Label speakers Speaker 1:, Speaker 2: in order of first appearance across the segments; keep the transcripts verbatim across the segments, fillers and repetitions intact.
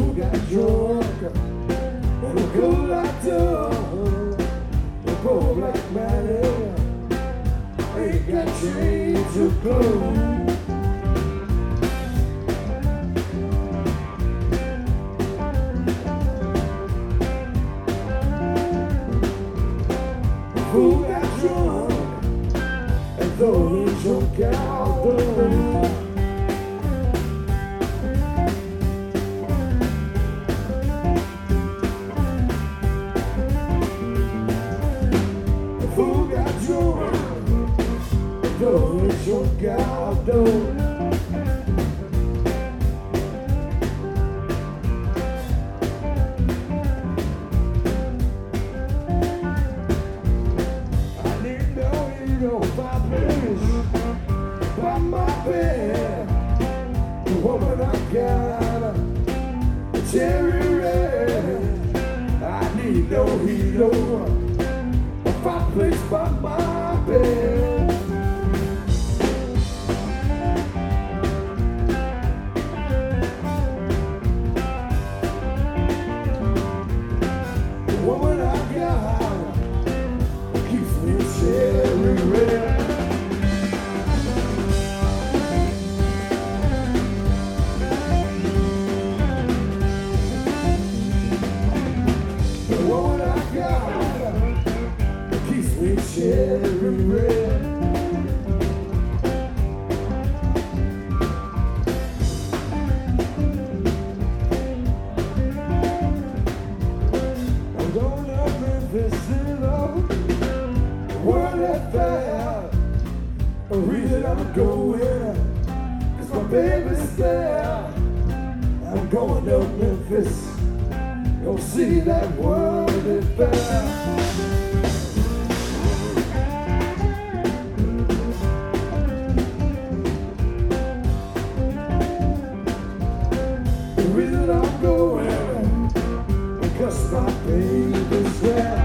Speaker 1: fool got drunk and a cool like done. The poor black man ain't got change or clothes. Fool got drunk and though he drunk out the room. The fool got drunk and though he drunk out the room. By my bed, the woman I got, a cherry red. I need no hero, a fireplace by my bed. The woman I got keeps me cherry red. Cherry red. I'm going up in Vicino, World at Fair. The reason I'm going is my baby's there. I'm going to Memphis, gonna see that World at Fair. I'm going because my baby's there.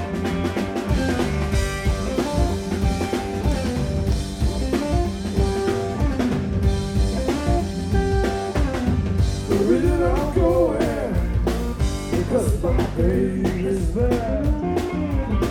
Speaker 1: The reason I'm going because my baby's there.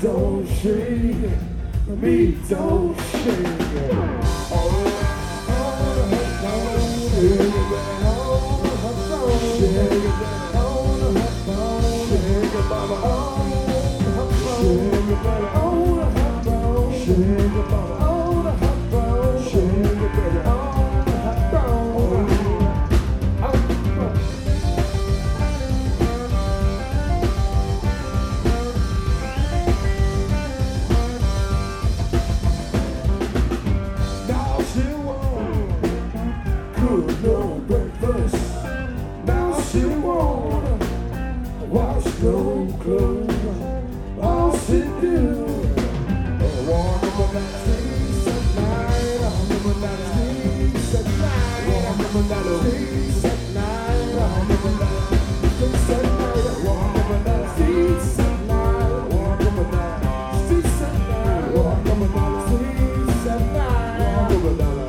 Speaker 1: don't shake, me don't shake. Oh, oh, wash no clothes, all she do. Warm up that streets at night, warm up that streets at night, warm up that streets at night, warm up that streets at night, warm up that streets at night, warm up that streets at night, warm up that streets at night, warm up that.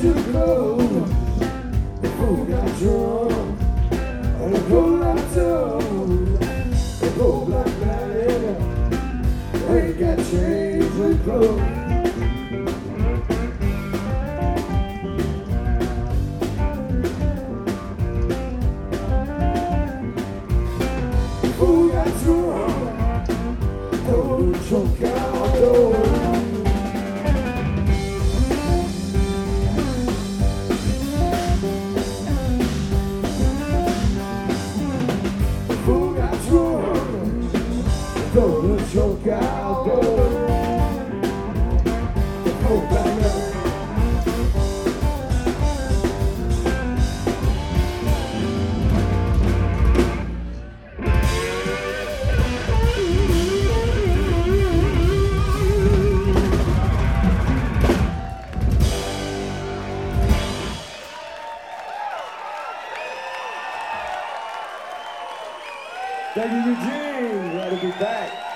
Speaker 1: to the club. The fool got drunk. And the cold like tongue. The cold black night. Ain't got change with clothes. The fool got drunk. Cold drunk outdoors. Throw the choke out door. Oh, baby. Thank you, Eugene. Glad to be back.